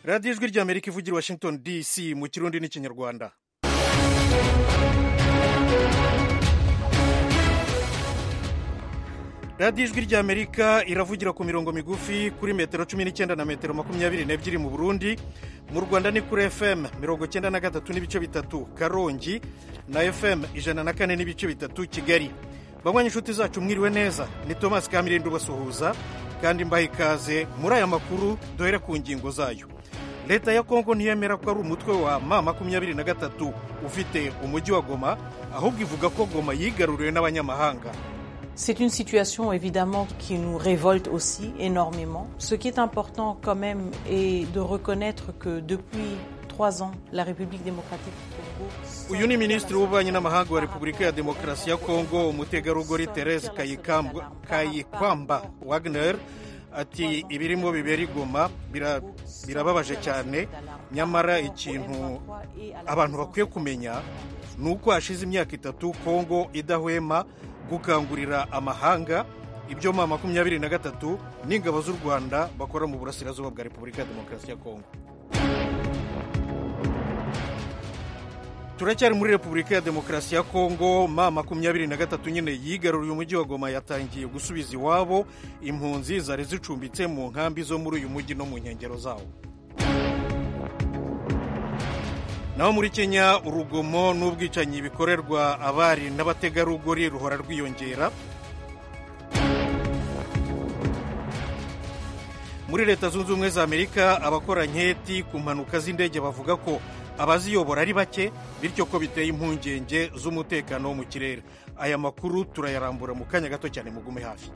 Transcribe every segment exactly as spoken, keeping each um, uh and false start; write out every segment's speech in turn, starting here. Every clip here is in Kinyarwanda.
radiyo ijwi ry'amerika ivugira Washington D C mu kirundi n'ikinyarwanda. radiyo ijwi ry'amerika iravugira ku mirongo migufi kuri metero cumi n'icyenda na metero makumyabiri n'ebyiri mu Burundi. Mu Rwanda ni kuri F M mirongo cyenda na gatatu n'ibice bitatu Karongi na F M ijana na kane n'ibice bitatu Kigali. Banywanyi inshuti zacu mwiriwe neza, ni Thomas Kamirindo basuhuza kandi mbaha ikaze muri aya makuru. Duhere ku ngingo zayo. Leta ya Kongo ntiyemera ko ari umutwe wa ma makumyabiri na gatatu ufite umujyi wa Goma, ahubwo ivuga ko Goma yigaruriwe n'abanyamahanga. C'est une situation évidemment qui nous révolte aussi énormément. Ce qui est important quand même est de reconnaître que depuis trois ans, la République démocratique du Congo... Uyu ni Minisitiri w'Ububanyi n'Amahanga wa Repubulika ya Demokarasi ya Kongo, umutegarugori Therese Kayikwamba Wagner, ati ibirimo bibera i Goma birababaje cyane, nyamara ikintu abantu bakwiye kumenya ni uko hashize imyaka itatu Kongo idahwema gukangurira amahanga ibyo ma makumyabiri na gatatu n'ingabo z'u Rwanda bakora mu burasirazuba bwa Repubulika ya Demokarasi ya Kongo. Turacyari muri Repubulika ya Demokarasi ya Kongo. Ma makumyabiri na gatatu nyine yigaruriye umujyi wa Goma yatangiye gusubiza iwabo impunzi zari zicumbitse mu nkambi zo muri uyu mujyi no mu nkengero zawo. Naho muri Kenya, urugomo n'ubwicanyi bikorerwa abari n'abategarugori ruhora rwiyongera. Muri Leta Zunze Ubumwe za Amerika, abakora nketi ku mpanuka z'indege bavuga ko abaziyobora ari bake, bityo ko biteye impungenge z'umutekano wo mu kirere. Aya makuru turayarambura mu kanya gato cyane, mugume hafi.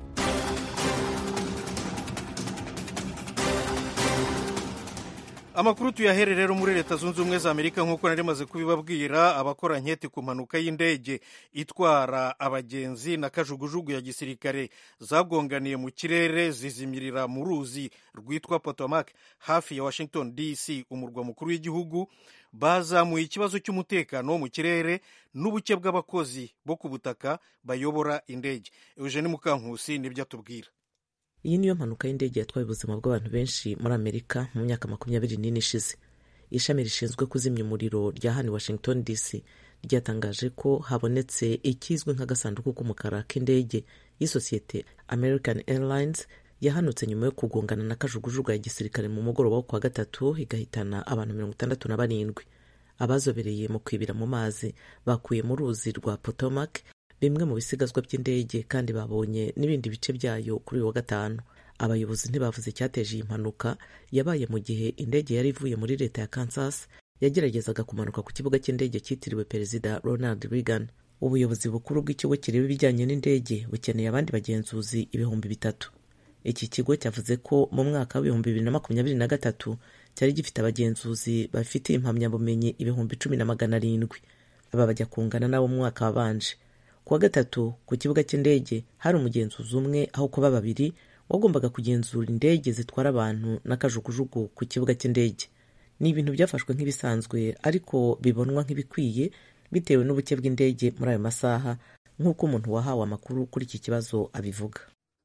Amakuru tuyahere rero muri Leta Zunze Ubumwe za Amerika. Nk'uko nari maze kubibabwira, abakora nketi ku mpanuka y'indege itwara abagenzi na kajugujugu ya gisirikare zagonganiye mu kirere zizimirira mu ruzi rwitwa Potomac hafi ya Washington D C, umurwa mukuru w'igihugu, bazamuye ikibazo cy'umutekano wo mu kirere n'ubuke bw'abakozi bo ku butaka bayobora indege. Eugene Mukankusi nibyo atubwira. Iyi niyo mpanuka y'indege yatwaye ubuzima bw'abantu benshi muri Amerika mu myaka makumyabiri n'ine ishize. Ishami rishinzwe kuzimya umuriro rya hano Washington D C ryatangaje ko habonetse ikizwe nk'agasanduku k'umukara k'indege y'isosiyete American Airlines yahanutse nyuma yo kugongana na kajugujugu ya gisirikare mu mugoroba wo kwa gatatu, igahitana abantu mirongo itandatu na barindwi. Abazobereye mu kwibira mu mazi bakuye mu ruzi rwa Potomac bimwe mu bisigazwa by'indege kandi babonye n'ibindi bice byayo kuri uyu wa gatanu. Abayobozi ntibavuze icyateje iyi mpanuka. Yabaye mu gihe indege yari ivuye muri leta ya Kansas yageragezaga kumanuka ku kibuga cy'indege cyitiriwe Perezida Ronald Reagan. Ubuyobozi bukuru bw'ikigo kireba ibijyanye n'indege bukeneye abandi bagenzuzi ibihumbi bitatu. Iki kigo cyavuze ko mu mwaka w'ibihumbi bibiri na makumyabiri na gatatu cyari gifite abagenzuzi bafite impamyabumenyi ibihumbi cumi na magana arindwi. Aba bajya kungana nabo mu mwaka wabanje. Kuwa gatatu ku kibuga cy'indege hari umugenzuzi umwe aho kuba babiri wagombaga kugenzura indege zitwara abantu n'akajugujugu ku kibuga cy'indege. Ni ibintu byafashwe nk'ibisanzwe ariko bibonwa nk'ibikwiye bitewe n'ubuke bw'indege muri ayo masaha, nk'uko umuntu wahawe amakuru kuri iki kibazo abivuga.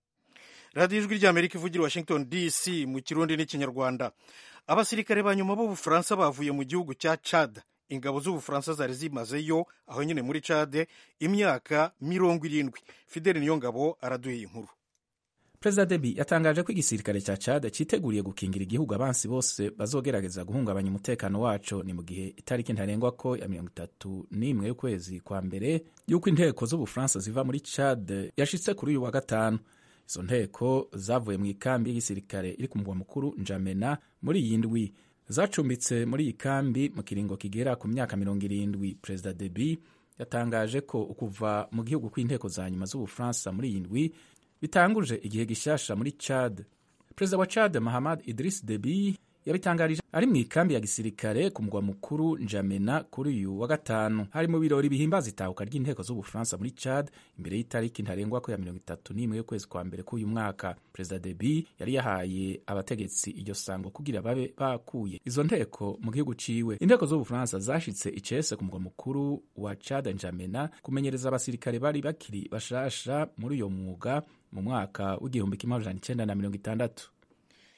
Radiyo Ijwi ry'Amerika ivugira Washington D C mu kirundi n'ikinyarwanda. Abasirikare ba nyuma b'Ubufaransa bavuye mu gihugu cya Chad. Ingabo z'Ubufaransa zari zimazeyo aho nyine muri Chad imyaka mirongo irindwi. Fidel Niyongabo araduye inkuru. Perezida Deby yatangaje ko igisirikare cya Chad citeguriye gukingira igihugu abansi bose bazogerageza guhungabanya umutekano waco. Ni mu gihe itariki ntarengwa ko ya mirongo itatu n'imwe y'ukwezi kwa mbere y'uko inteko z'Ubufaransa ziva muri Chad yashitse kuri uyu wa gatanu. Izo nteko zavuye mu ikambi y'igisirikare iri ku mugwa mukuru N'Djamena muri iyi ndwi. Zacumbitse muri iyi kambi mu kiringo kigera ku myaka mirongo irindwi. Perezida Deby yatangaje ko ukuva mu gihugu kw'inteko za nyuma z'Ubufaransa muri iyi ndwi bitanguje igihe gishasha muri Chad. Perezida wa Chad Mahamad Idriss Deby yabitangarije ari mu ikambi ya gisirikare ku mugwa mukuru N'Djamena kuri uyu wa gatanu. Hari mu birori bihimbaza itahuka ry'inteko z'Ubufaransa muri Chad imbere y'itariki ntarengwa ko ya mirongo itatu n'imwe y'ukwezi kwa mbere k'uyu mwaka. Perezida Deby yari yahaye abategetsi iryo sango kugira babe bakuye izo nteko mu gihugu ciwe. Inteko z'Ubufaransa zashitse icese ku mugwa mukuru wa Chad N'Djamena kumenyereza abasirikare bari bakiri bashasha muri uyo mwuga mu mwaka w'igihumbi kimwe amajana icenda na mirongo itandatu.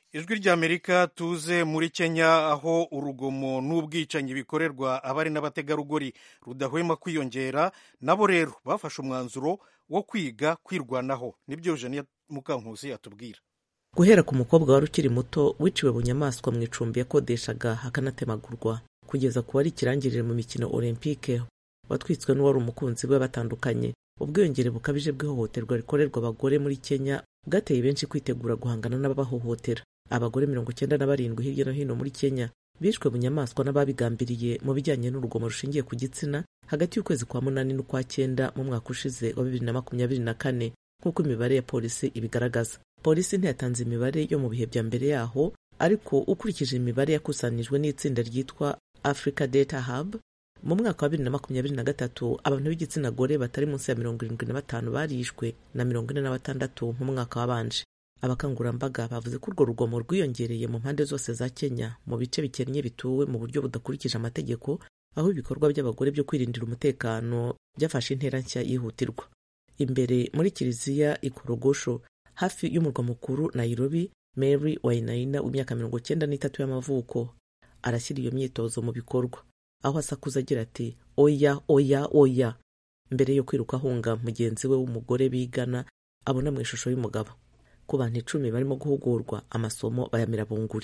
ijwi ry'Amerika tuze muri Kenya, aho urugomo n'ubwicanyi bikorerwa abari n'abategarugori rudahwema kwiyongera. Nabo rero bafashe umwanzuro wo kwiga kwirwanaho. Nibyo Eugenia Mukankusi atubwira. Guhera ku mukobwa wari ukiri muto wiciwe bunyamaswa mu icumbi yakodeshaga hakanatemagurwa, kugeza ku wari ikirangirire mu mikino olympique watwitswe n'uwari umukunzi we batandukanye, ubwiyongere bukabije bw'ihohoterwa rikorerwa abagore muri Kenya bwateye benshi kwitegura guhangana n'ababahohotera. Abagore mirongo icyenda na barindwi hirya no hino muri Kenya bishwe bunyamaswa n'ababigambiriye mu bijyanye n'urugomo rushingiye ku gitsina hagati y'ukwezi kwa munani n'ukwa cyenda mu mwaka ushize wa bibiri na makumyabiri na kane, nk'uko imibare ya polisi ibigaragaza. Polisi ntiyatanze imibare yo mu bihe bya mbere yaho, ariko ukurikije imibare yakusanijwe n'itsinda ryitwa Africa Data Hub, mu mwaka wa bibiri na makumyabiri na gatatu abantu b'igitsina gore batari munsi ya mirongo irindwi na batanu barishwe na mirongo ine na batandatu mu mwaka wabanje. Abakangurambaga bavuze ko urwo rugomo rwiyongereye mu mpande zose za Kenya mu bice bikennye bituwe mu buryo budakurikije amategeko, aho ibikorwa by'abagore byo kwirindira umutekano byafashe intera nshya yihutirwa. Imbere muri kiliziya Ikorogosho hafi y'umurwa mukuru Nairobi, Mary Wainaina w'imyaka mirongo icyenda n'itatu y'amavuko arashyira iyo myitozo mu bikorwa, aho asakuza agira ati oya oya oya, mbere yo kwiruka ahunga mugenzi we w'umugore bigana abona mu ishusho y'umugabo. Ku bantu icumi barimo guhugurwa amasomo bayamira bunguri.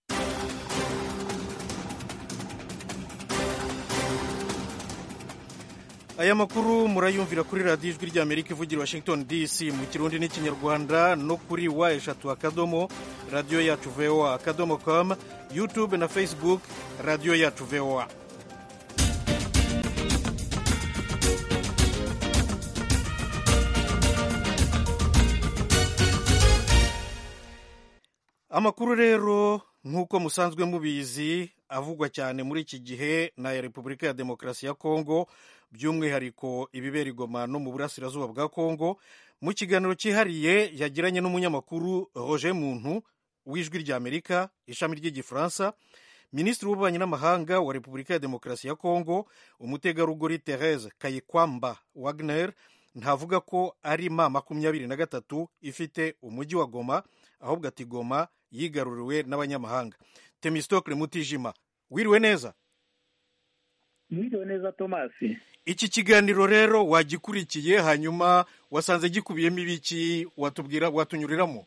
Aya makuru murayumvira kuri radiyo ijwi ry'Amerika ivugira Washington D C mu Kirundi n'Ikinyarwanda, no kuri wa eshatu akadomo radiyo yacu V O A akadomo com, YouTube na Facebook radiyo yacu V O A. Amakuru rero nk'uko musanzwe mubizi avugwa cyane muri iki gihe na ya Repubulika ya Demokarasi ya Kongo, by'umwihariko ibibera i Goma no mu burasirazuba bwa Kongo. Mu kiganiro cyihariye yagiranye n'umunyamakuru Roger Muntu w'ijwi ry'Amerika ishami ry'igifaransa, Minisitiri w'Ububanyi n'Amahanga wa Repubulika ya Demokarasi ya Kongo umutegarugori Therese Kayikwamba Wagner ntavuga ko ari ma makumyabiri na gatatu ifite umujyi wa Goma, ahubwo ati Goma yigaruriwe n'abanyamahanga. Temistokle Mutijima, wiriwe neza? Mwiriwe neza Thomas. Iki kiganiro rero wagikurikiye, hanyuma wasanze gikubiyemo ibiki? Watubwira, watunyuriramo?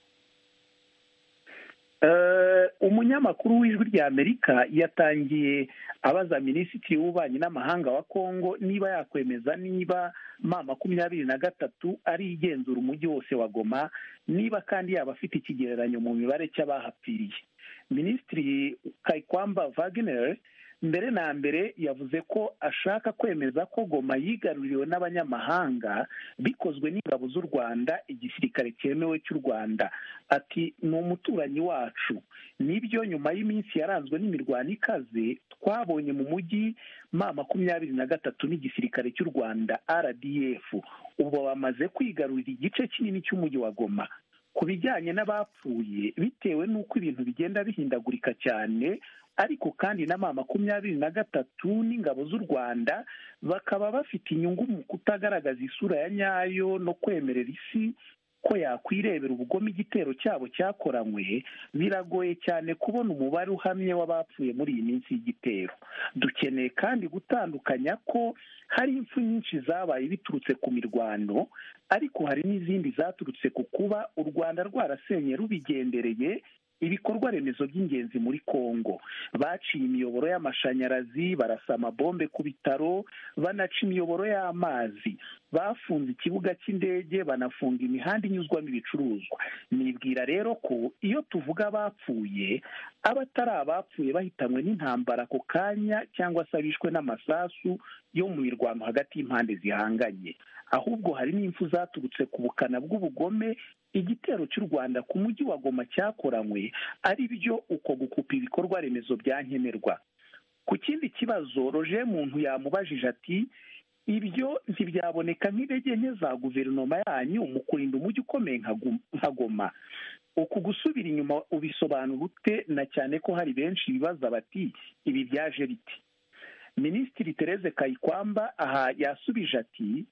Uh, umunyamakuru w'ijwi ry'Amerika yatangiye abaza Minisitiri w'Ububanyi n'Amahanga wa Kongo niba yakwemeza niba ma makumyabiri na gatatu ari igenzura umujyi wose wa Goma, niba kandi yaba afite ikigereranyo mu mibare cy'abahapfiriye. Minisitiri Kayikwamba Wagner mbere na mbere yavuze ko ashaka kwemeza ko Goma yigaruriwe n'abanyamahanga bikozwe n'ingabo z'u Rwanda, igisirikare cyemewe cy'u Rwanda. Ati ni umuturanyi wacu. Nibyo nyuma y'iminsi yaranzwe n'imirwano ikaze twabonye mu mujyi ma makumyabiri na gatatu n'igisirikare cy'u Rwanda R D F ubu bamaze kwigarurira igice kinini cy'umujyi wa Goma. Ku bijyanye n'abapfuye bitewe n'uko ibintu bigenda bihindagurika cyane, ariko kandi na ma makumyabiri na gatatu n'ingabo z'u Rwanda bakaba bafite inyungu mu kutagaragaza isura ya nyayo no kwemerera isi ko yakwirebera ubugome igitero cyabo cyakoranywe, biragoye cyane kubona umubare uhamye w'abapfuye muri iyi minsi y'igitero. Dukeneye kandi gutandukanya ko hari impfu nyinshi zabaye biturutse ku mirwano, ariko hari n'izindi zaturutse ku kuba u Rwanda rwarasenye rubigendereye ibikorwa remezo by'ingenzi muri Kongo. Baciye imiyoboro y'amashanyarazi, barasa amabombe ku bitaro, banaca imiyoboro y'amazi, bafunze ikibuga cy'indege, banafunga imihanda inyuzwamo ibicuruzwa. Nibwira rero ko iyo tuvuga abapfuye, abatari abapfuye bahitanywe n'intambara ako kanya cyangwa se abishwe n'amasasu yo mu mirwano hagati y'impande zihanganye, ahubwo hari n'impfu zaturutse ku bukana bw'ubugome igitero cy'u Rwanda ku mujyi wa Goma cyakoranywe, ari byo uko gukupa ibikorwa remezo byankenerwa. Ku kindi kibazo Roger Muntu yamubajije ati ibyo ntibyaboneka nk'intege nke za guverinoma yanyu mu kurinda umujyi ukomeye nka Goma. Uku gusubira inyuma ubisobanura ute, na cyane ko hari benshi bibaza bati ibi byaje biti? Minisitiri Therese Kayikwamba aha yasubije ati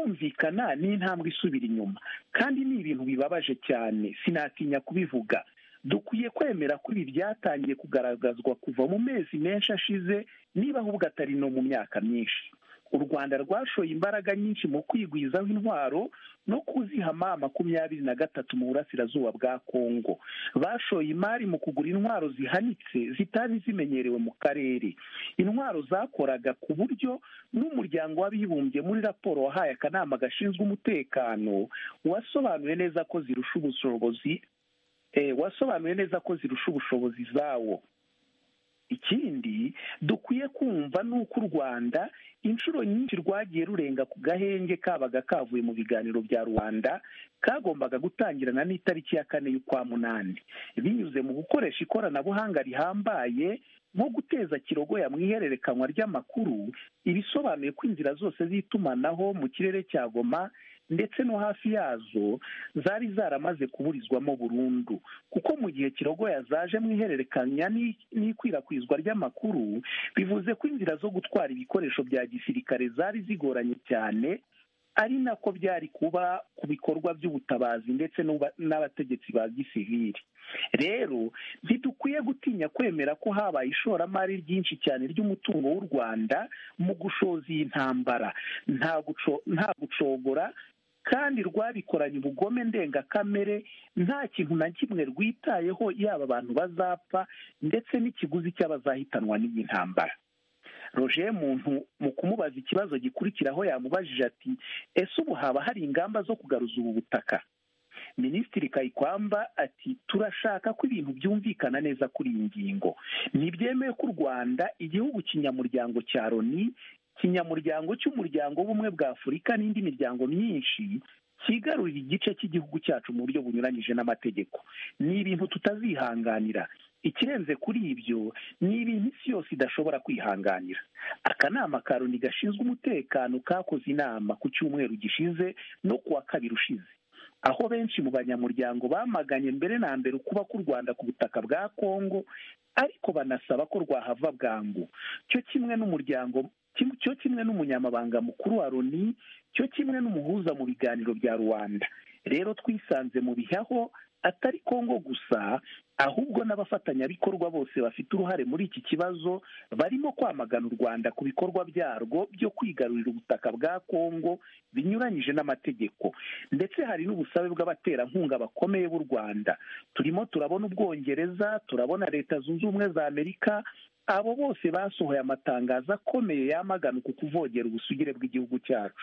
birumvikana ni intambwe isubira inyuma, kandi ni ibintu bibabaje cyane, sinatinya kubivuga. dukwiye kwemera ko ibi byatangiye kugaragazwa kuva mu mezi menshi ashize niba ahubwo atari no mu myaka myinshi. U Rwanda rwashoye imbaraga nyinshi mu kwigwizaho intwaro no kuziha ma makumyabiri na gatatu mu burasirazuba bwa Kongo. Bashoye imari mu kugura intwaro zihanitse zitari zimenyerewe mu karere, intwaro zakoraga ku buryo n'umuryango w'abibumbye muri raporo wahaye akanama gashinzwe umutekano wasobanuye neza ko zirusha ubushobozi eh, wasobanuye neza ko zirusha ubushobozi zawo. Ikindi dukwiye kumva ni uko u Rwanda inshuro nyinshi rwagiye rurenga ku gahenge kabaga kavuye mu biganiro bya Rwanda kagombaga gutangirana n'itariki ya kane y'ukwa munani, binyuze mu gukoresha ikoranabuhanga rihambaye nko guteza kirogoya mu ihererekanywa ry'amakuru, ibisobanuye ko inzira zose z'itumanaho mu kirere cya Goma ndetse no hafi yazo zari zaramaze kuburizwamo burundu, kuko mu gihe kirogoya zaje mu ihererekanya n'ikwirakwizwa ry'amakuru, bivuze ko inzira zo gutwara ibikoresho bya gisirikare zari zigoranye cyane, ari nako byari kuba ku bikorwa by'ubutabazi ndetse n'abategetsi ba gisivili. Rero ntidukwiye gutinya kwemera ko habaye ishoramari ryinshi cyane ry'umutungo w'u Rwanda mu gushoza iyi ntambara, nta gucogora, kandi rwabikoranye ubugome ndengakamere, nta kintu na kimwe rwitayeho, yaba abantu bazapfa ndetse n'ikiguzi cy'abazahitanwa n'iyi ntambara. Roger Muntu mu kumubaza ikibazo gikurikiraho yamubajije ati ese ubu haba hari ingamba zo kugaruza ubu butaka? Minisitiri Kayikwamba ati turashaka ko ibintu byumvikana neza kuri iyi ngingo. Ntibyemewe ko u Rwanda, igihugu kinyamuryango cya Loni, kinyamuryango cy'umuryango w'ubumwe bwa Afurika n'indi miryango myinshi, kigarurira igice cy'igihugu cyacu mu buryo bunyuranyije n'amategeko. Ni ibintu tutazihanganira. Ikirenze kuri ibyo ni ibintu isi yose idashobora kwihanganira. Akanama ka Loni gashinzwe umutekano kakoze inama ku cyumweru gishize no kuwa kabiri ushize, aho benshi mu banyamuryango bamaganye mbere na mbere ukuba k'u Rwanda ku butaka bwa Kongo, ariko banasaba ko rwahava bwangu, cyo kimwe n'umuryango cyo kimwe n'umunyamabanga mukuru wa Loni, cyo kimwe n'umuhuza mu biganiro bya Rwanda. Rero twisanze mu bihaho atari Kongo gusa, ahubwo n'abafatanyabikorwa bose bafite uruhare muri iki kibazo barimo kwamagana u Rwanda ku bikorwa byarwo byo kwigarurira ubutaka bwa Kongo binyuranyije n'amategeko. Ndetse hari n'ubusabe bw'abaterankunga bakomeye b'u Rwanda. Turimo turabona Ubwongereza, turabona Leta Zunze Ubumwe za Amerika, abo bose basohoye amatangazo akomeye yamagana uku kuvogera ubusugire bw'igihugu cyacu.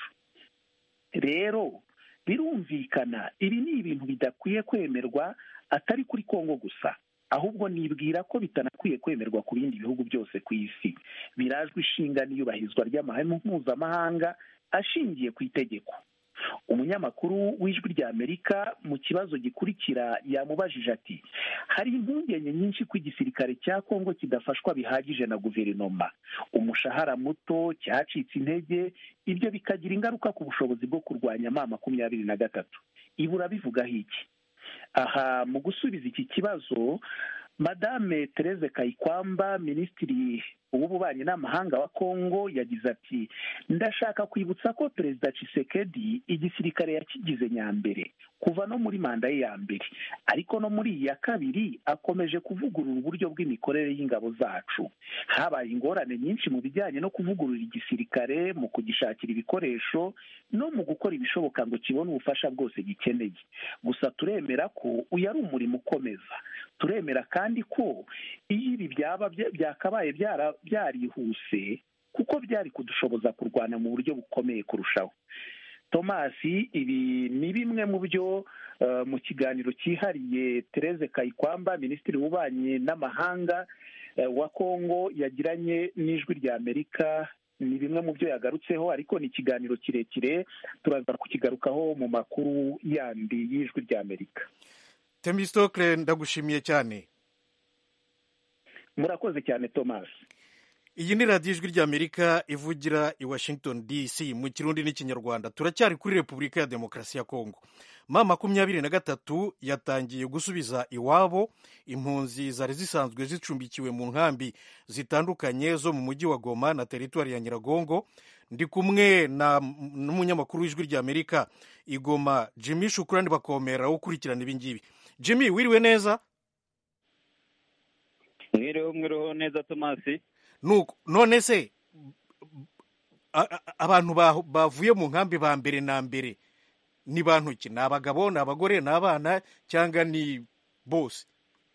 Rero birumvikana ibi ni ibintu bidakwiye kwemerwa atari kuri Kongo gusa, ahubwo nibwira ko bitanakwiye kwemerwa ku bindi bihugu byose ku isi. Birajwe ishinga n'iyubahirizwa ry'amahame mpuzamahanga ashingiye ku itegeko. Umunyamakuru w'Ijwi ry'Amerika mu kibazo gikurikira yamubajije ati hari impungenge nyinshi ko igisirikare cya Kongo kidafashwa bihagije na guverinoma, umushahara muto, cyacitse intege, ibyo bikagira ingaruka ku bushobozi bwo kurwanya ma makumyabiri na gatatu. Ibura bivugaho iki? Aha mu gusubiza iki kibazo, Madame Therese Kayikwamba, Minisitiri w'Ububanyi n'Amahanga wa Kongo, yagize ati ndashaka kwibutsa ko Perezida Tshisekedi igisirikare yakigize nyambere kuva no muri manda ye ya mbere, ariko no muri iya kabiri akomeje kuvugurura uburyo bw'imikorere y'ingabo zacu. Habaye ingorane nyinshi mu bijyanye no kuvugurura igisirikare, mu kugishakira ibikoresho no mu gukora ibishoboka ngo kibone ubufasha bwose gikeneye. Gusa turemera ko uyu ari umurimo ukomeza. Turemera kandi ko iyo ibi byaba byakabaye byarihuse, kuko byari kudushoboza kurwana mu buryo bukomeye kurushaho. Thomas, ibi ni bimwe mu byo uh, mu kiganiro cyihariye Therese Kayikwamba, Minisitiri w'Ububanyi n'Amahanga uh, wa Kongo yagiranye n'Ijwi ry'Amerika, ni bimwe mu byo yagarutseho, ariko ni ikiganiro kirekire turaza kukigarukaho mu makuru yandi y'Ijwi ry'Amerika. Temistokle, ndagushimiye cyane. Murakoze cyane Thomas. Iyi ni radiyo Ijwi ry'Amerika ivugira i Washington D C mu Kirundi n'Ikinyarwanda. Turacyari kuri Repubulika ya Demokarasi ya Kongo. Ma makumyabiri na gatatu yatangiye gusubiza iwabo impunzi zari zisanzwe zicumbikiwe mu nkambi zitandukanye zo mu mujyi wa Goma na teritwari ya Nyiragongo. Ndi kumwe na n'umunyamakuru w'Ijwi ry'Amerika i Goma, Jimmy Shukrani Bakomera, ukurikirana ibi ngibi. Jimmy, wiriwe neza? mwireho mwireho neza Tomasi. nuko none se abantu bavuye mu nkambi ba mbere na mbere ni bantu ki? Ni abagabo, ni abagore, ni abana cyangwa ni bose?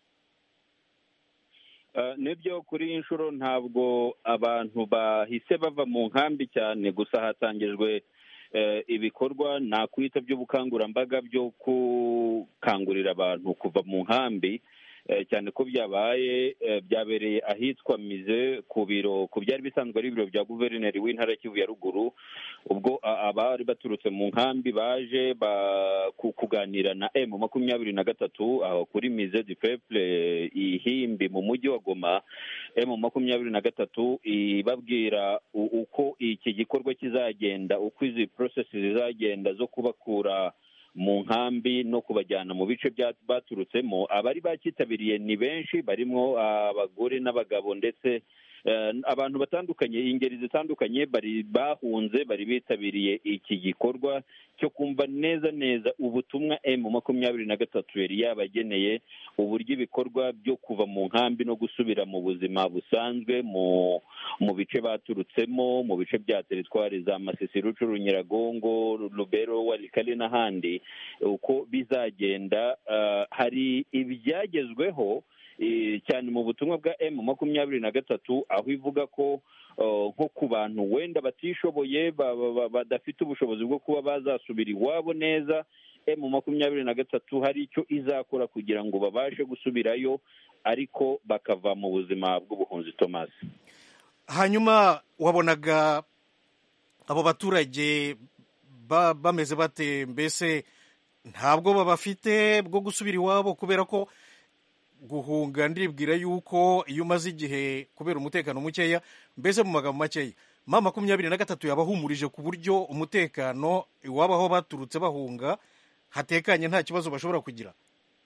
Nibyo, kuri iyi nshuro ntabwo abantu bahise bava mu nkambi cyane, gusa hatangijwe ibikorwa nakwita by'ubukangurambaga byo gukangurira abantu kuva mu nkambi, cyane ko byabaye byabereye ahitwa Mize ku biro ku byari bisanzwe ari ibiro bya guverineri w'intara Kivu ya ruguru, ubwo abari baturutse mu nkambi baje kuganira na emu makumyabiri na gatatu aho kuri Mize du Peuple ihimbi mu mujyi wa Goma. emu makumyabiri na gatatu ibabwira uko iki gikorwa kizagenda, uko izi process zizagenda zo kubakura mu nkambi no kubajyana mu bice baturutsemo. Abari bakitabiriye ni benshi, barimo abagore n'abagabo ndetse abantu batandukanye, ingeri zitandukanye bari bahunze, bari bitabiriye iki gikorwa cyo kumva neza neza ubutumwa emu makumyabiri na gatatu yari yabageneye, uburyo ibikorwa byo kuva mu nkambi no gusubira mu buzima busanzwe mu mu bice baturutsemo, mu bice bya teritwari za Masisi, Rucuru, Nyiragongo, Lubero, Walikale n'ahandi, uko bizagenda. Uh, hari ibyagezweho cyane mu butumwa bwa emu makumyabiri na gatatu, aho ivuga ko nko ku bantu wenda batishoboye badafite ubushobozi bwo kuba bazasubira iwabo neza, emu makumyabiri na gatatu hari icyo izakora kugira ngo babashe gusubirayo ariko bakava mu buzima bw'ubuhunzi. Thomas, hanyuma wabonaga abo baturage bameze bate? Mbese ntabwo babafite bwo gusubira iwabo? Kubera ko guhunga ndibwira yuko iyo umaze igihe kubera umutekano mukeya, mbese mu magambo makeya mama makumyabiri na gatatu yabahumurije ku buryo umutekano iwabo aho baturutse bahunga hatekanye, nta kibazo bashobora kugira.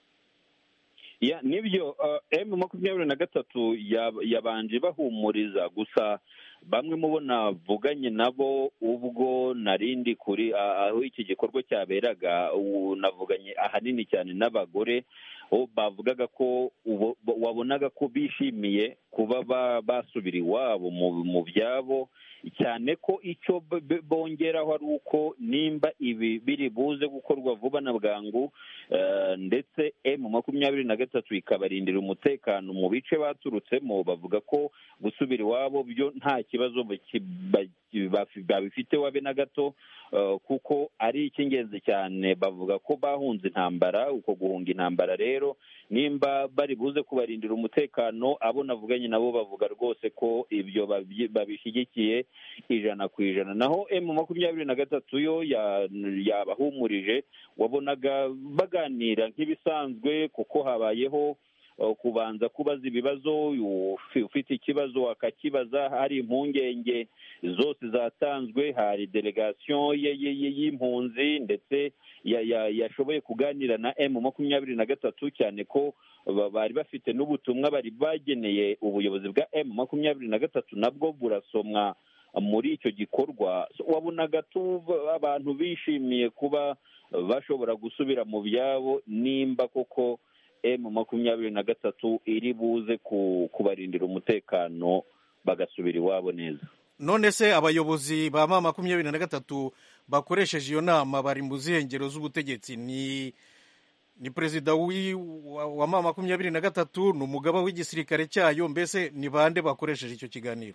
ya nibyo, emu makumyabiri na gatatu yabanje bahumuriza, gusa bamwe mu bo navuganye nabo ubwo narindi kuri aho iki gikorwa cyaberaga, navuganye ahanini cyane n'abagore, bavugaga ko wabonaga ko bishimiye kuba basubira iwabo mu byabo, cyane ko icyo bongeraho ari uko nimba ibi biri buze gukorwa vuba na bwangu, ndetse emu makumyabiri na gatatu ikabarindira umutekano mu bice baturutsemo, bavuga ko gusubira iwabo byo nta kibazo babifite wabe na gato, kuko ari icy'ingenzi cyane. Bavuga ko bahunze intambara, uko guhunga intambara rero nimba bari buze kubarindira umutekano, abo navuganye nabo bavuga rwose ko ibyo babishyigikiye ijana ku ijana. Naho emu makumyabiri na gatatu yo yabahumurije, wabonaga baganira nk'ibisanzwe, kuko habayeho kubanza kubaza ibibazo, ufite ikibazo akakibaza, hari impungenge zose zatanzwe, hari delegation y'impunzi ndetse yashoboye kuganira na emu makumyabiri na gatatu, cyane ko bari bafite n'ubutumwa bari bageneye ubuyobozi bwa emu makumyabiri na gatatu, nabwo burasomwa muri icyo gikorwa. Wabonaga abantu bishimiye kuba bashobora gusubira mu byabo nimba koko emu makumyabiri na gatatu iri buze kubarindira umutekano bagasubira iwabo neza. None se abayobozi ba mama makumyabiri na gatatu bakoresheje iyo nama bari mu zihengero z'ubutegetsi? Ni ni perezida wa mama makumyabiri na gatatu, ni umugaba w'igisirikare cyayo, mbese ni bande bakoresheje icyo kiganiro?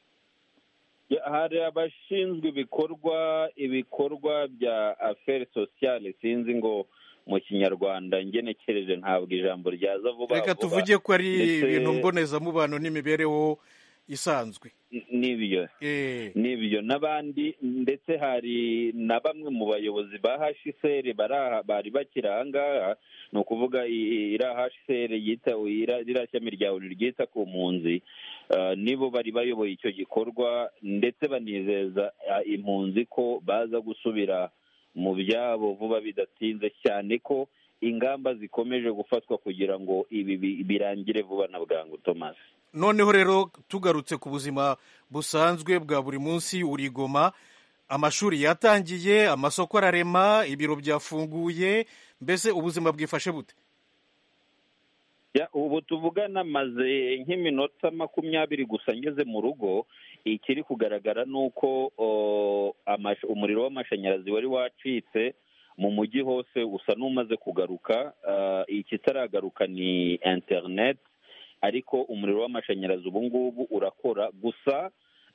Hari abashinzwe ibikorwa ibikorwa bya affaires sociales, sinzi ngo mu kinyarwanda ngenekereje ntabwo ijambo ryaza vuba. Reka tuvuge ko ari ibintu mbonezamubano n'imibereho isanzwe. Nibyo nibyo n'abandi, ndetse hari na bamwe mu bayobozi ba H C R bari bakiri aha ngaha, ni ukuvuga iriya H C R yita iriya shami rya ONU ryita ku mpunzi, nibo bari bayoboye icyo gikorwa, ndetse banizeza impunzi ko baza gusubira mu byabo vuba bidatinze, cyane ko ingamba zikomeje gufatwa kugira ngo ibi birangire vuba na bwangu. Thomas, noneho rero tugarutse ku buzima busanzwe bwa buri munsi, uri Goma, amashuri yatangiye, amasoko ararema, ibiro byafunguye, mbese ubuzima bwifashe bute? ubu tuvugana maze nk'iminota makumyabiri gusa ngeze mu rugo. Ikiri kugaragara ni uko umuriro w'amashanyarazi wari wacitse mu mujyi hose usa n'umaze kugaruka. Ikitaragaruka ni internet, ariko umuriro w'amashanyarazi ubu ngubu urakora. Gusa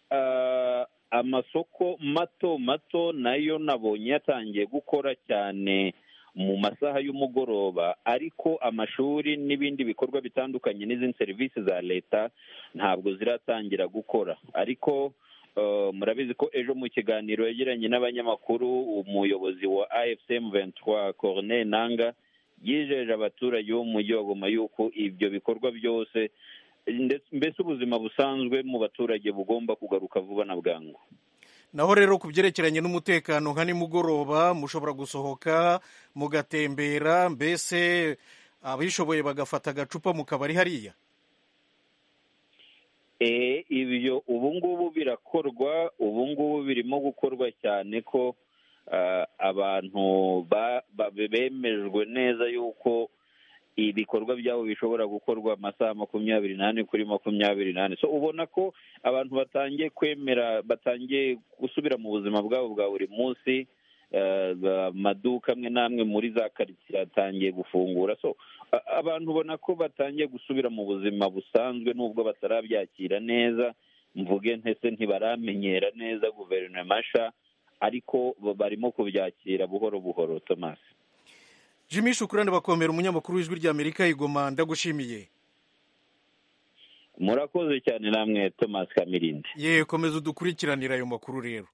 amasoko mato mato nayo nabonye yatangiye gukora cyane mu masaha y'umugoroba, ariko amashuri n'ibindi bikorwa bitandukanye n'izindi serivisi za leta ntabwo ziratangira gukora. Ariko murabizi ko ejo mu kiganiro yagiranye n'abanyamakuru, umuyobozi wa A F C M vingt-trois Corneille Nangaa yijeje abaturage bo mu mujyi wa Goma yuko ibyo bikorwa byose, mbese ubuzima busanzwe mu baturage bugomba kugaruka vuba na bwangu. Naho rero ku byerekeranye n'umutekano, nka nimugoroba mushobora gusohoka mugatembera, mbese abishoboye bagafata agacupa mu kabari hariya? Eh, ibyo ubu ngubu birakorwa, ubu ngubu birimo gukorwa cyane ko abantu bemejwe neza yuko ibikorwa byabo bishobora gukorwa amasaha makumyabiri n'ane kuri makumyabiri n'ane. So ubona ko abantu batangiye kwemera, batangiye gusubira mu buzima bwabo bwa buri munsi. Amaduka amwe n'amwe muri za karitsiye atangiye gufungura. So abantu ubona ko batangiye gusubira mu buzima busanzwe, nubwo batarabyakira neza. Mvuge ntese ntibaramenyera neza guverinoma nshya, ariko barimo kubyakira buhoro buhoro. Thomas Jimmy, shukurani bakomera, umunyamakuru w'ijwi ry'Amerika i Goma, ndagushimiye. Murakoze cyane namwe Thomas Kamirindi. Ye, komeza udukurikiranira ayo makuru rero.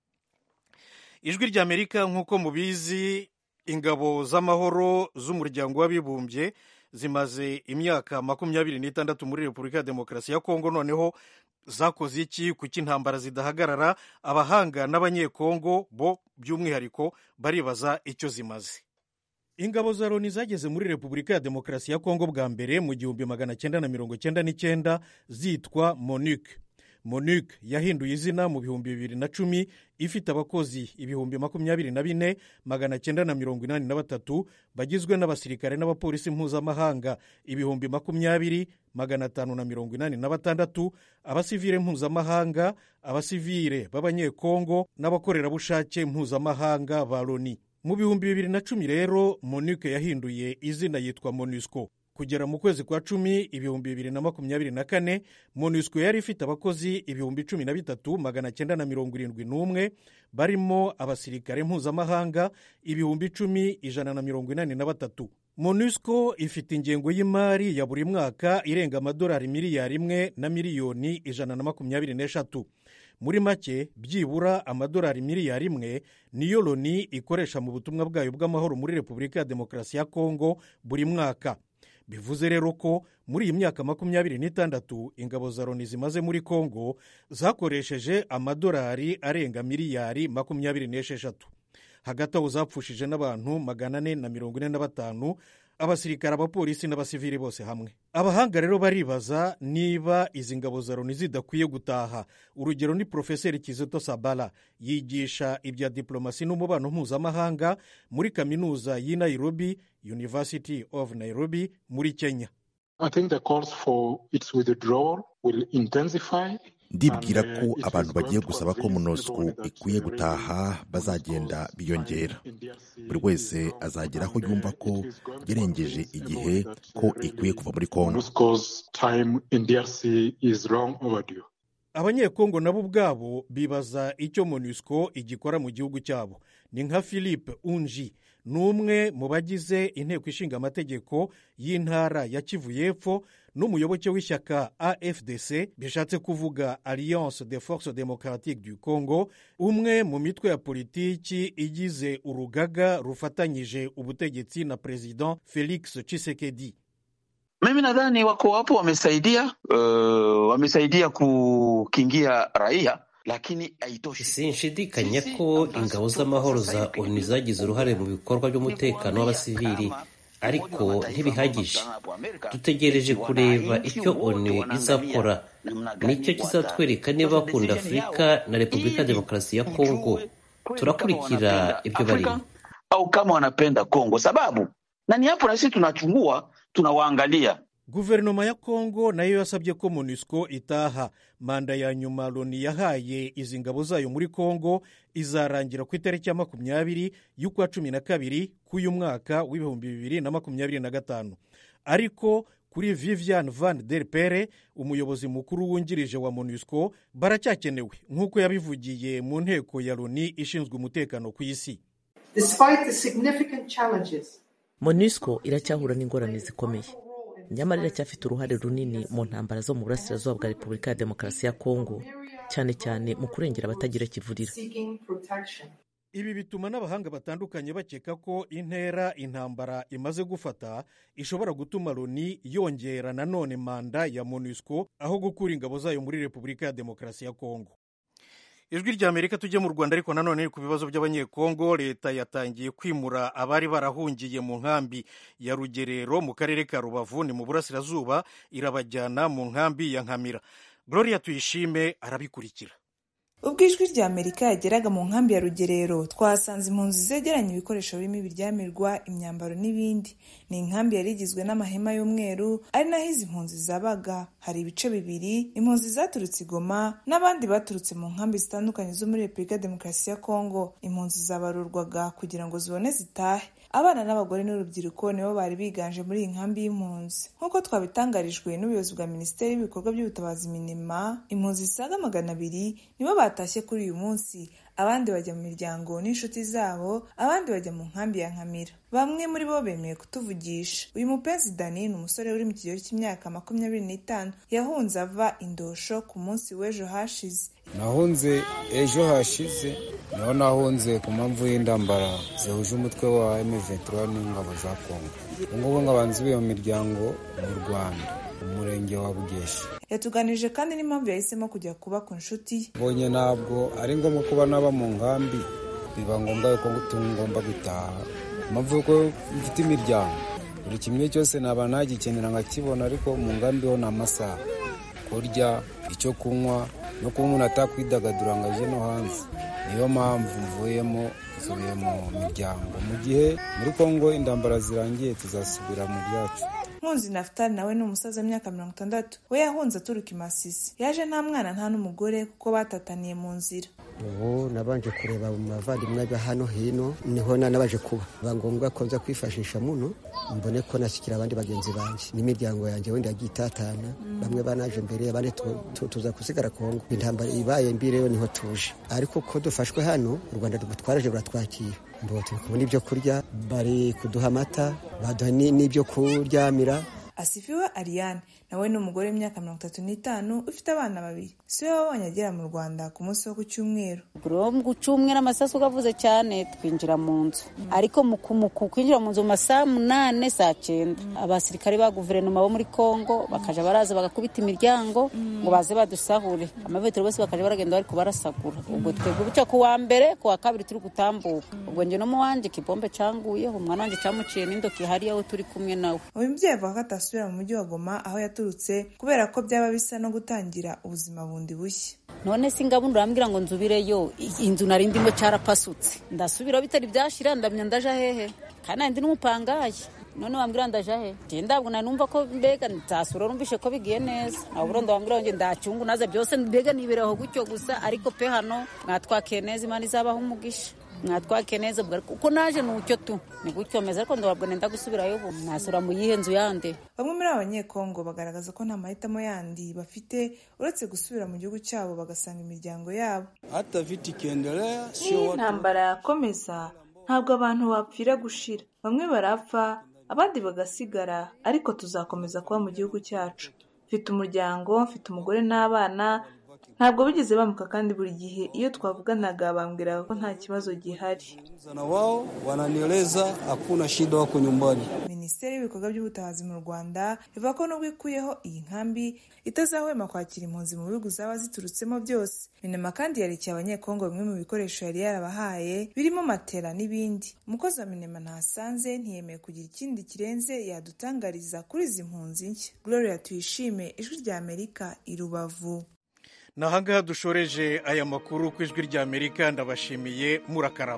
Ijwi ry'Amerika nk'uko mubizi, ingabo z'amahoro z'umuryango w'abibumbye zimaze imyaka makumyabiri n'itandatu muri Repubulika ya Demokarasi ya Kongo. Noneho zakoze iki kuki intambara zidahagarara? Abahanga n'abanyekongo bo by'umwihariko baribaza icyo zimaze. Ingabo za Loni zageze muri Repubulika ya Demokarasi ya Kongo bwa mbere mu gihumbi magana cyenda na mirongo cyenda n'icyenda zitwa MONUC. MONUC yahinduye izina mu bihumbi bibiri na cumi, ifite abakozi ibihumbi makumyabiri na bine magana cyenda na mirongo inani na batatu bagizwe n'abasirikare n'abapolisi mpuzamahanga ibihumbi makumyabiri magana atanu na mirongo inani na batandatu, abasivile mpuzamahanga, abasivile b'abanyekongo n'abakorerabushake mpuzamahanga ba Loni. Mu bihumbi bibiri na cumi rero MONUC yahinduye izina yitwa MONUSCO. Kugera mu kwezi kwa cumi ibihumbi bibiri na makumyabiri na kane, MONUSCO yari ifite abakozi ibihumbi cumi na bitatu magana cyenda na mirongo irindwi n'umwe, barimo abasirikare mpuzamahanga ibihumbi icumi ijana na mirongo inani na batatu. MONUSCO ifite ingengo y'imari ya buri mwaka irenga amadolari miliyari imwe na miliyoni ijana na makumyabiri n'eshatu. Muri make byibura amadolari miliyari imwe niyo Loni ikoresha mu butumwa bwayo bw'amahoro muri Repubulika ya Demokarasi ya Kongo buri mwaka. Bivuze rero ko muri iyi myaka makumyabiri n'itandatu ingabo za Loni zimaze muri Kongo zakoresheje amadolari arenga miliyari makumyabiri n'esheshatu. Hagati aho zapfushije n'abantu magana ane na mirongo ine na batanu, abasirikare, abapolisi n'abasivili bose hamwe. Abahanga rero baribaza niba izi ngabo za Loni zidakwiye gutaha. Urugero ni Profeseri Kizito Sabala, yigisha ibya diplomasi n'umubano mpuzamahanga muri kaminuza y'i Nairobi, University of Nairobi muri Kenya. I think the calls for its withdrawal will intensify. Ndibwira ko abantu bagiye gusaba ko MONUSCO ikwiye gutaha bazagenda biyongera. Buri wese azagera aho yumva ko yarengeje igihe ko ikwiye kuva muri Kongo. Abanyekongo nabo ubwabo bibaza icyo MONUSCO igikora mu gihugu cyabo. Ni nka Philippe Unji, n'umwe mu bagize inteko ishinga amategeko y'intara ya Kivu y'Epfo n'umuyoboke w'ishyaka A F D C, bishatse kuvuga Alliance des Forces Démocratiques du Congo, umwe mu mitwe ya politiki igize urugaga rufatanyije ubutegetsi na President Felix Tshisekedi. Mimi nadhani wako hapo wamesaidia, uh, wamesaidia kukingia raia, lakini haitoshi. Sinshidikanya ko ingabo z'amahoro za ONU zagize uruhare mu bikorwa by'umutekano w'abasivili, ariko ntibihagije. Dutegereje kureba icyo ONU izakora, nicyo kizatwereka niba bakunda Afurika na Repubulika ya Demokarasi ya Kongo. Turakurikira ibyo barimo au kama wanapenda Kongo, sababu na ni hapo na sisi tunachungua, tunawaangalia. guverinoma ya kongo nayo yasabye ko monusco itaha. manda ya nyuma loni yahaye izi ngabo zayo muri kongo izarangira ku itariki ya makumyabiri y'ukwa cumi na kabiri k'uyu mwaka w'ibihumbi bibiri na makumyabiri na gatanu. Ariko kuri Vivian Van Der Pere, umuyobozi mukuru wungirije wa monusco, baracyakenewe nk'uko yabivugiye mu nteko ya loni ishinzwe umutekano ku isi. monusco iracyahura n'ingorane zikomeye, nyamara iracyafite uruhare runini mu ntambara zo mu burasirazuba bwa Repubulika ya Demokarasi ya Kongo, cyane cyane mu kurengera abatagira kivurira. Ibi bituma n'abahanga batandukanye bakeka ko intera intambara imaze gufata ishobora gutuma loni yongera nanone manda ya monusco aho gukura ingabo zayo muri Repubulika ya Demokarasi ya Kongo. Ijwi rya Amerika tujye mu Rwanda, ariko nanone ku bibazo by'abanyekongo. Leta yatangiye kwimura abari barahungiye mu nkambi ya Rugerero mu karere ka Rubavu ni mu burasirazuba, irabajyana mu nkambi ya Nkamira. Gloria Tuyishime arabikurikira. Ubwo ijwi rya Amerika yageraga mu nkambi ya Rugerero, twahasanze impunzi zegeranye ibikoresho birimo ibiryamirwa, imyambaro n'ibindi. Ni inkambi yari igizwe n'amahema y'umweru, ari naho izi mpunzi zabaga. Hari ibice bibiri, impunzi zaturutse i Goma n'abandi baturutse mu nkambi zitandukanye zo muri Repubulika ya Demokarasi ya Kongo. Impunzi zabarurwaga kugira ngo zibone zitahe. Abana n'abagore n'urubyiruko nibo bari biganje muri iyi nkambi y'impunzi. Nk'uko twabitangarijwe n'ubuyobozi bwa Minisiteri y'Ibikorwa by'Ubutabazi Minema, impunzi zisaga magana abiri nibo batashye kuri uyu munsi. Abandi bajya mu miryango n'inshuti zabo, abandi bajya mu nkambi ya Nkamira. Bamwe muri bo bemeye kutuvugisha. Uyu mupenzi Dani ni umusore uri mu kigero cy'imyaka makumyabiri n'itanu, yahunze ava Indosho ku munsi w'ejo hashize. Nahunze ejo hashize, naho nahunze ku mpamvu y'indambara zihuje umutwe wa M vingt trois n'ingabo za Kongo. Ubungubu ngabanzubiye mu miryango mu Rwanda, umurenge wa Bugeshi. Yatuganije kandi n'impamvu yahisemo kujya kuba ku nshuti. Mbonye ntabwo ari ngombwa kuba naba mu nkambi, biba ngombwa yuko ngomba gutaha. Mpamvu ko mfite imiryango, buri kimwe cyose naba nagikenera nkakibona, ariko mu nkambi ho ni amasaha, kurya, icyo kunywa no kuba umuntu atakwidagadura ngo aje no hanze. Niyo mpamvu mvuyemo, nsubiye mu miryango. Mu gihe muri Kongo indambara zirangiye tuzasubira mu byacu. Mpunzi Naftali nawe ni umusaza w'imyaka mirongo itandatu. We yahunze aturuka i Masisi. Yaje nta mwana nta n'umugore kuko batataniye mu nzira. Ubu nabanje kureba mu bavandimwe ba hano hino, niho nabaje kuba. Biba ngombwa ko nza kwifashisha muno mbone ko nashyikira abandi bagenzi banjye n'imiryango yanjye wenda yagiye itatana. Mm. Bamwe banaje mbere, abandi tuza kusigara Kongo. Intambara ibaye mbi rero niho tuje. Ariko ko dufashwe hano, u Rwanda rutwaraje buratwakira. Mbo turi kubona ibyo kurya, bari kuduha amata, baduha n'ibyo kuryamira. Asifiwe Ariane nawe ni umugore w'imyaka mirongo itatu n'itanu ufite abana babiri. Si we wabonye agera mu Rwanda ku munsi wo ku cyumweru. Ku cyumweru amasasu gavuze cyane twinjira mu nzu. Mm. Ariko mu kwinjira mu nzu mu masaha munane saa cyenda. Mm. Abasirikare ba guverinoma bo muri Kongo bakaja baraza bagakubita imiryango ngo baze badusahure. Amavetero bose bakaja baragenda bari kubarasagura. Ubwo twebwe bucyo ku wa mbere ku wa kabiri turi gutambuka. Ubwo nje no mu wanje kibombe canguyeho, umwana wanje camuciye n'indoki hari aho turi kumwe nawe. Uyu mubyeyi avuga ko atasubira mu mujyi wa Goma aho yaturutse kubera ko byaba bisa no gutangira ubuzima bundi bushya. None singabundi urambwira ngo nzubireyo, inzu nari ndimo carapasutse. Ndasubira bitari byashira, ndamya ndaja hehe? Kana ndi n'umupangaye. None wambwira ndaja he? Je ndabwo nanumva ko mbega ntasura rumvishe ko bigiye neza. Ahubwo ndabwira ngo ndacyungu naza byose mbega nibereho gutyo gusa, ariko pe hano mwatwakeye neza, Imana izabaho umugisha. Mwatwake neza kuko naje nucyo tu ni gutyo meze, ariko ndabwo nenda gusubirayo ubu nasura mu yihe nzu yande. Bamwe muri abanyekongo bagaragaza ko nta mahitamo yandi bafite uretse gusubira mu gihugu cyabo bagasanga imiryango yabo. Hata viti kiendelea sio intambara yakomeza, ntabwo abantu bapfira gushira. Bamwe barapfa abandi bagasigara, ariko tuzakomeza kuba mu gihugu cyacu. Mfite umuryango, mfite umugore n'abana. Ntabwo bigeze bamuka kandi buri gihe iyo twavuganaga bambwiraga ko nta kibazo gihari. Na wao wananieleza hakuna shida wako nyumbani. Minisiteri y'Ibikorwa by'Ubutabazi mu Rwanda ivuga ko nubwo ikuyeho iyi nkambi itazahwema kwakira impunzi mu bihugu zaba ziturutsemo byose. Minema kandi yarekeye abanyekongo bimwe mu bikoresho yari yarabahaye birimo matera n'ibindi. Umukozi wa Minema ntasanze ntiyemeye kugira ikindi kirenze yadutangariza kuri izi mpunzi nshya. Gloria Tuyishime, Ijwi rya Amerika, i Rubavu. Nahangaha dushoreje aya makuru ku Ijwi rya Amerika. Ndabashimiye, murakarama.